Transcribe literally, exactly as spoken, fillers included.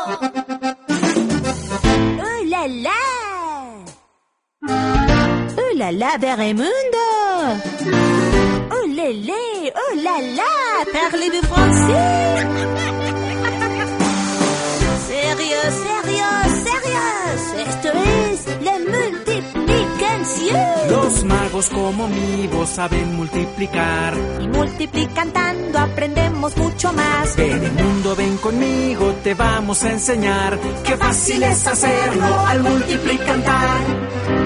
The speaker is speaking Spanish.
¡Oh, la, la! ¡Oh, la, la, Bermundo! ¡Oh, lé, lé! ¡Oh, la, la! Parlez-vous français? ¡Sérieux, sérieux, sérieux! Esto es la multiplicación. Los magos como mi voz saben multiplicar. Y multiplicando aprendemos mucho más. Ven el mundo, ven conmigo, te vamos a enseñar. Qué fácil es hacerlo al multiplicar.